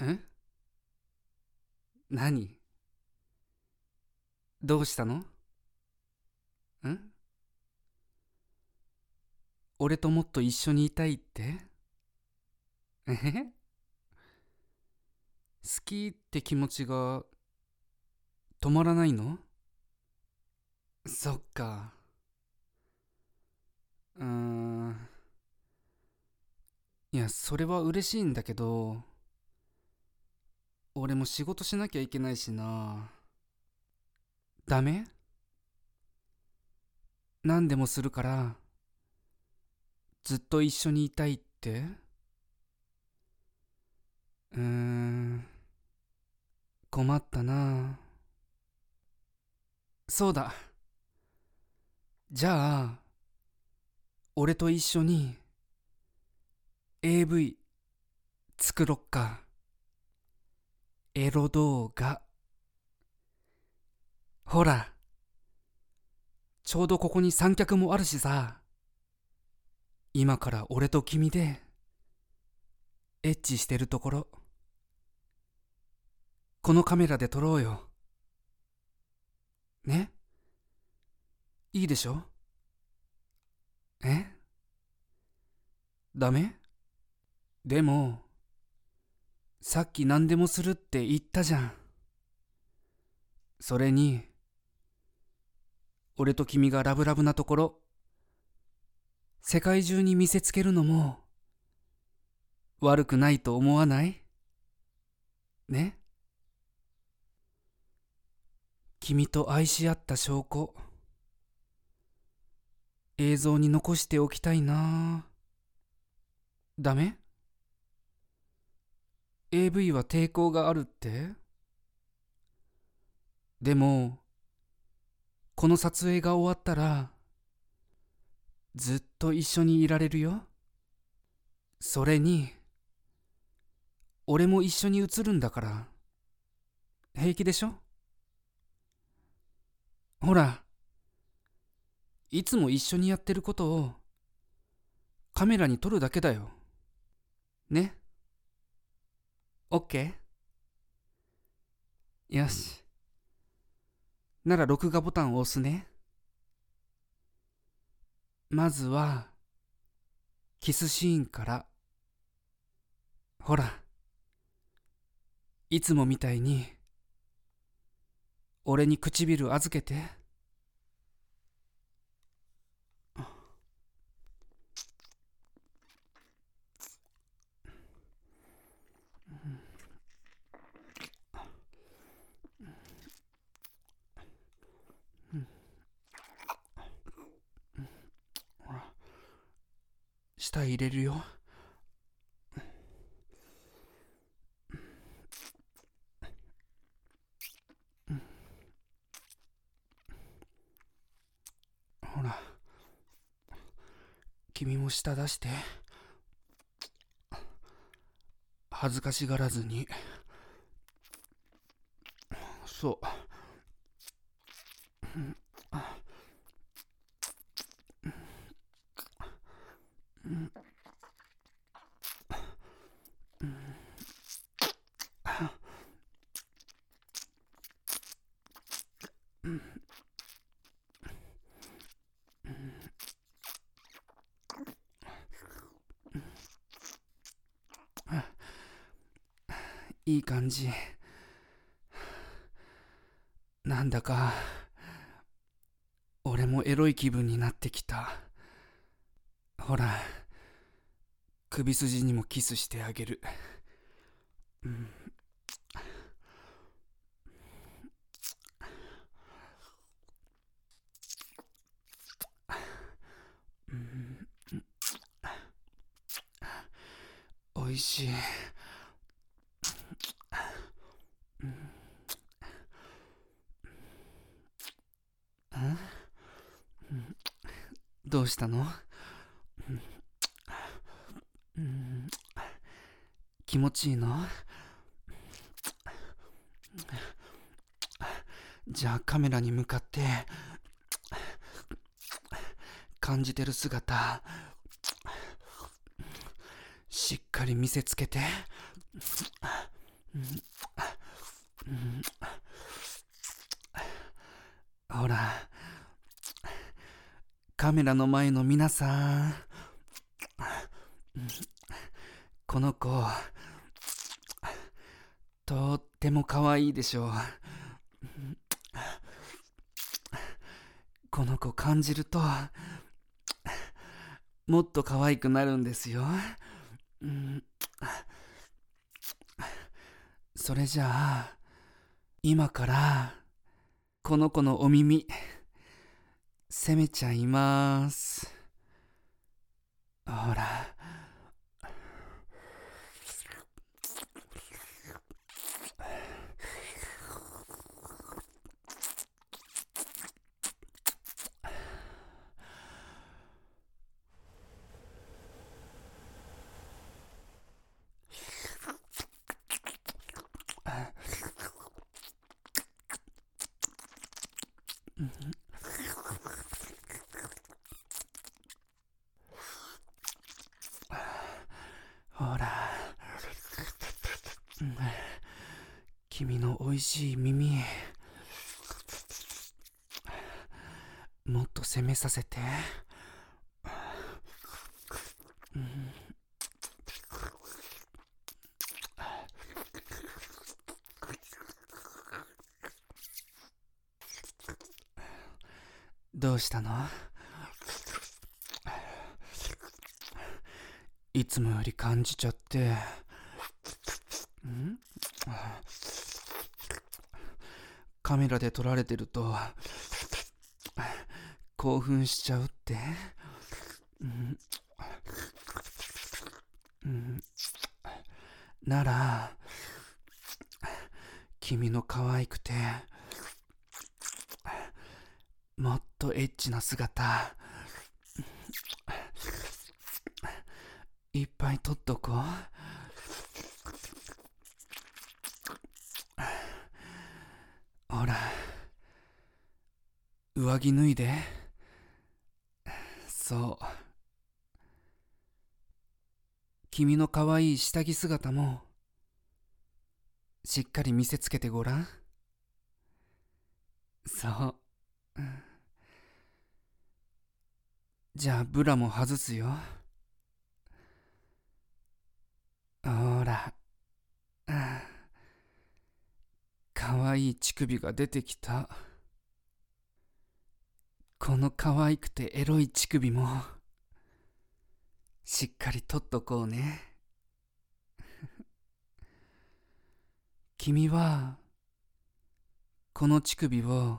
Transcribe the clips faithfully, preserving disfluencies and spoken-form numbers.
ん何どうしたの？ん俺ともっと一緒にいたいって？えへへ好きって気持ちが止まらないの？そっか。うーん。いや、それは嬉しいんだけど、俺も仕事しなきゃいけないしな。ダメ？何でもするからずっと一緒にいたいって？うーん、困ったな。そうだ。じゃあ俺と一緒に エーブイ 作ろっか。エロ動画。ほら、ちょうどここに三脚もあるしさ、今から俺と君でエッチしてるところ、このカメラで撮ろうよ。ね？いいでしょ？え？ダメ？でもさっき何でもするって言ったじゃん。それに俺と君がラブラブなところ世界中に見せつけるのも悪くないと思わない？ね？君と愛し合った証拠、映像に残しておきたいな。ダメ？ エーブイ は抵抗があるって？でもこの撮影が終わったらずっと一緒にいられるよ。それに俺も一緒に写るんだから平気でしょ？ほら、いつも一緒にやってることをカメラに撮るだけだよ。ね？ OK？ よし。なら録画ボタンを押すね。まずはキスシーンから。ほら、いつもみたいに俺に唇預けて。舌入れるよ。ほら、君も舌出して。恥ずかしがらずに。そう。いい感じ。なんだか俺もエロい気分になってきた。ほら、首筋にもキスしてあげる。うん、うん、おいしい。うん、どうしたの？うん、気持ちいいの？じゃあカメラに向かって感じてる姿しっかり見せつけて。 ほら、カメラの前の皆さん、この子とっても可愛いでしょう。この子感じるともっと可愛くなるんですよ。それじゃあ今からこの子のお耳責めちゃいます。ほら、ほら、君のおいしい耳もっと責めさせて。どうしたの？いつもより感じちゃって。ん？カメラで撮られてると興奮しちゃうって。うんうん、なら君の可愛くてもっとエッチな姿いっぱい撮っとこう。ほら、上着脱いで。そう、君の可愛い下着姿もしっかり見せつけてごらん。そう、じゃあブラも外すよ。ほら、かわいい乳首が出てきた。この可愛くてエロい乳首もしっかり取っとこうね。君はこの乳首を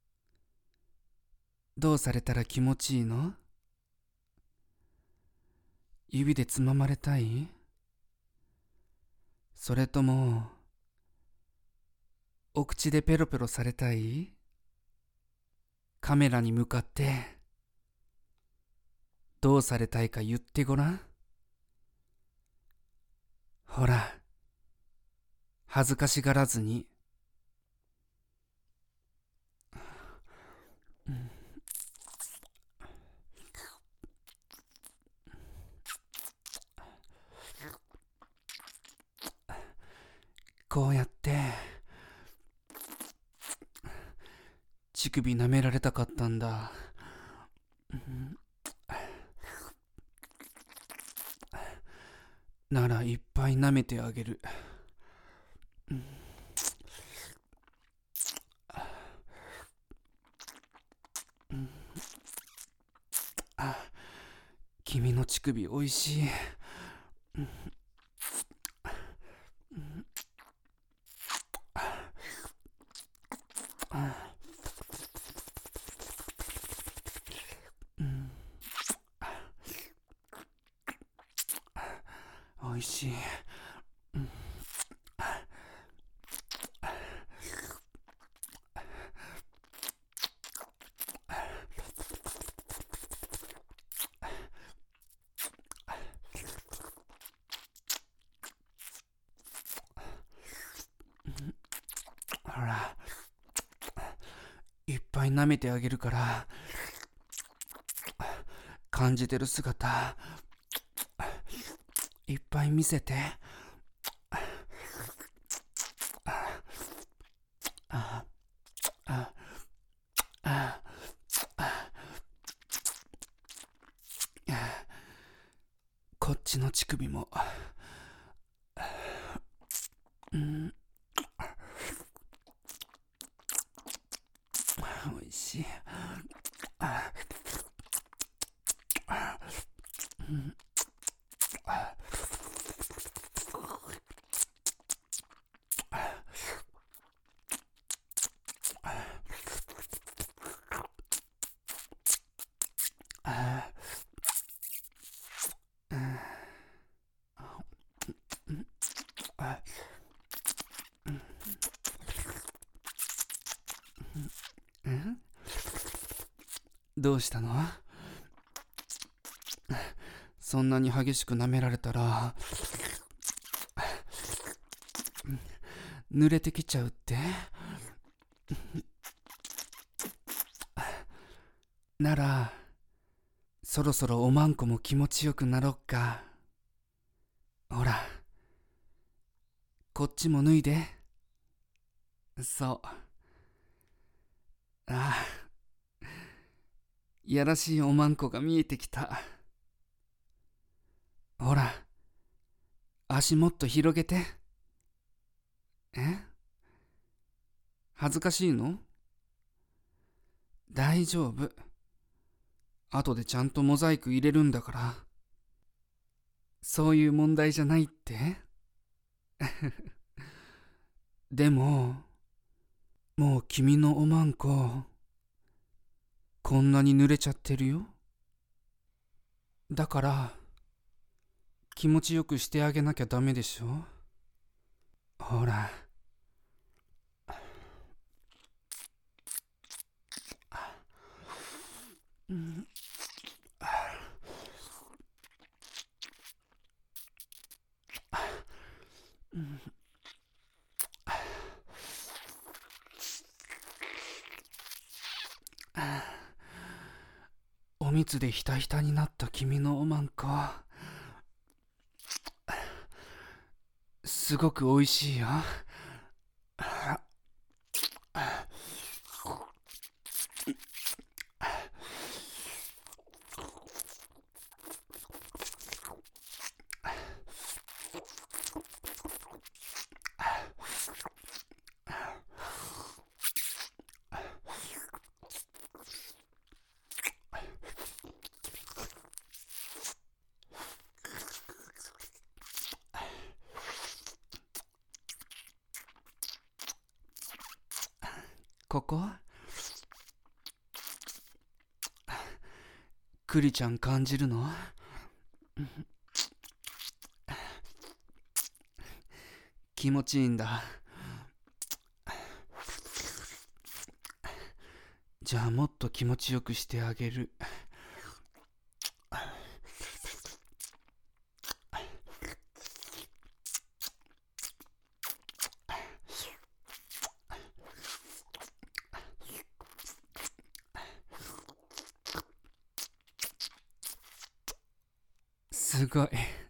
どうされたら気持ちいいの？指でつままれたい？それともお口でペロペロされたい？カメラに向かってどうされたいか言ってごらん。ほら、恥ずかしがらずに。こうやって乳首舐められたかったんだ。ならいっぱい舐めてあげる。君の乳首おいしい。おいしい。ほら、いっぱい舐めてあげるから感じてる姿いっぱい見せて。 首も、うん、おいしい。うん、どうしたの？そんなに激しく舐められたら濡れてきちゃうって？ならそろそろおまんこも気持ちよくなろっか。ほら、こっちも脱いで。そう。ああ、やらしいおまんこが見えてきた。ほら、足もっと広げて。え？恥ずかしいの？大丈夫。後でちゃんとモザイク入れるんだから。そういう問題じゃないって？でも、もう君のおまんこ、こんなに濡れちゃってるよ。だから、気持ちよくしてあげなきゃダメでしょ。ほら。うん、うん、おみつでひたひたになった君のおまんこ、すごくおいしいよ。ここクリちゃん感じるの？気持ちいいんだ。じゃあもっと気持ちよくしてあげる。すごい。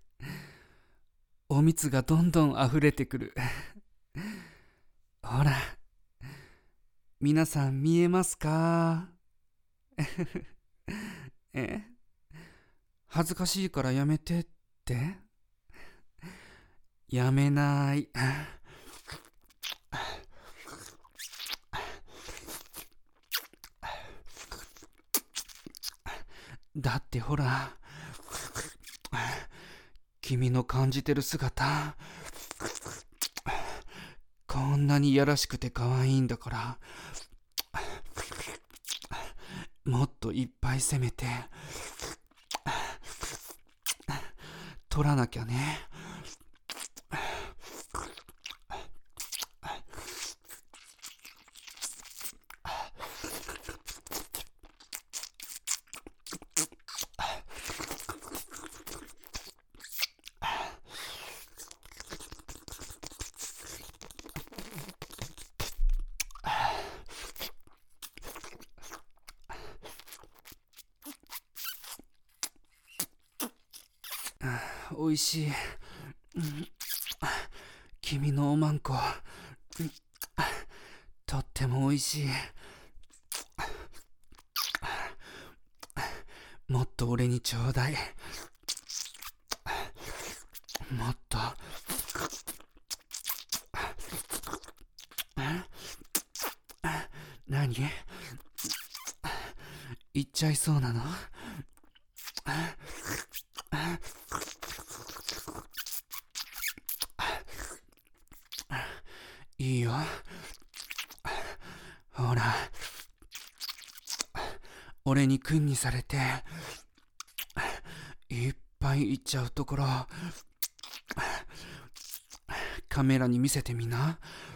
おみつがどんどんあふれてくる。ほら、皆さん見えますか？え？恥ずかしいからやめてって？やめない。だってほら、君の感じてる姿、こんなにいやらしくて可愛いんだから、もっといっぱい攻めて取らなきゃね。おいしい、うん、君のおまんこ、うん、とってもおいしい。もっと俺にちょうだい。 もっと。何？言っちゃいそうなの？いいよ。ほら、俺に君にされていっぱい言っちゃうところカメラに見せてみな。